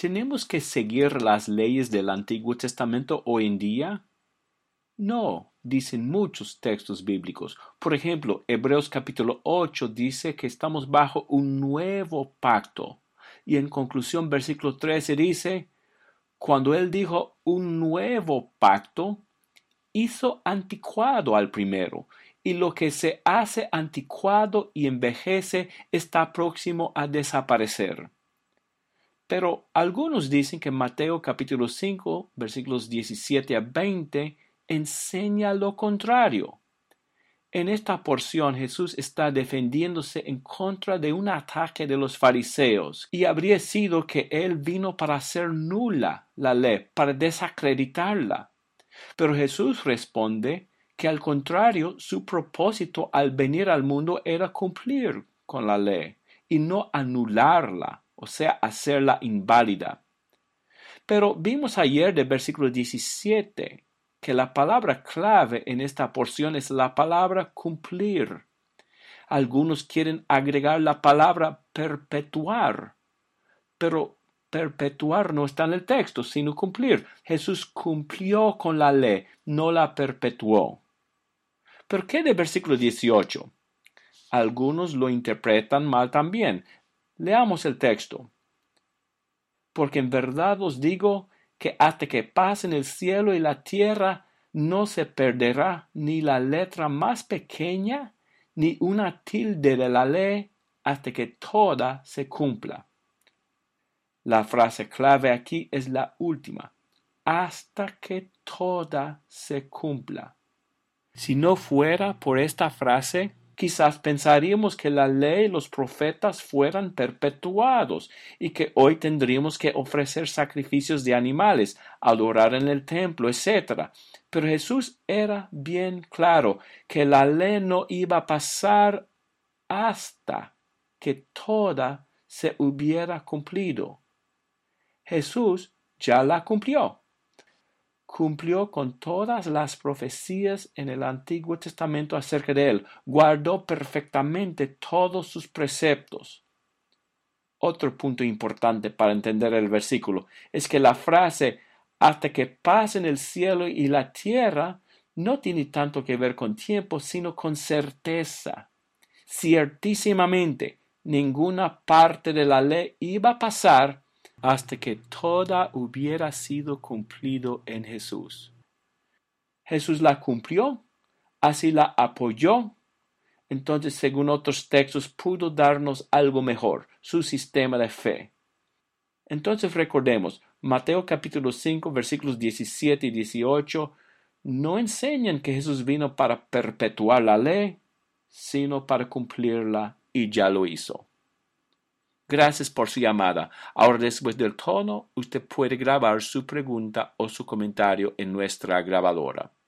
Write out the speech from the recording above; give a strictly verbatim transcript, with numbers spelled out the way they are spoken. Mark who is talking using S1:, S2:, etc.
S1: ¿Tenemos que seguir las leyes del Antiguo Testamento hoy en día? No, dicen muchos textos bíblicos. Por ejemplo, Hebreos capítulo ocho dice que estamos bajo un nuevo pacto. Y en conclusión, versículo trece dice, cuando él dijo un nuevo pacto, hizo anticuado al primero, y lo que se hace anticuado y envejece está próximo a desaparecer. Pero algunos dicen que Mateo capítulo cinco, versículos diecisiete a veinte, enseña lo contrario. En esta porción Jesús está defendiéndose en contra de un ataque de los fariseos, y habría sido que él vino para hacer nula la ley, para desacreditarla. Pero Jesús responde que al contrario, su propósito al venir al mundo era cumplir con la ley y no anularla, o sea, hacerla inválida. Pero vimos ayer del versículo diecisiete que la palabra clave en esta porción es la palabra cumplir. Algunos quieren agregar la palabra perpetuar, pero perpetuar no está en el texto, sino cumplir. Jesús cumplió con la ley, no la perpetuó. ¿Pero qué del versículo dieciocho? Algunos lo interpretan mal también. Leamos el texto. Porque en verdad os digo que hasta que pasen el cielo y la tierra, no se perderá ni la letra más pequeña, ni una tilde de la ley, hasta que toda se cumpla. La frase clave aquí es la última, hasta que toda se cumpla. Si no fuera por esta frase, quizás pensaríamos que la ley y los profetas fueran perpetuados y que hoy tendríamos que ofrecer sacrificios de animales, adorar en el templo, etcétera. Pero Jesús era bien claro que la ley no iba a pasar hasta que toda se hubiera cumplido. Jesús ya la cumplió. Cumplió con todas las profecías en el Antiguo Testamento acerca de él. Guardó perfectamente todos sus preceptos. Otro punto importante para entender el versículo es que la frase hasta que pasen el cielo y la tierra no tiene tanto que ver con tiempo, sino con certeza. Ciertísimamente, ninguna parte de la ley iba a pasar hasta que toda hubiera sido cumplido en Jesús. Jesús la cumplió, así la apoyó, entonces según otros textos pudo darnos algo mejor, su sistema de fe. Entonces recordemos, Mateo capítulo cinco versículos diecisiete y dieciocho no enseñan que Jesús vino para perpetuar la ley, sino para cumplirla y ya lo hizo. Gracias por su llamada. Ahora, después del tono, usted puede grabar su pregunta o su comentario en nuestra grabadora.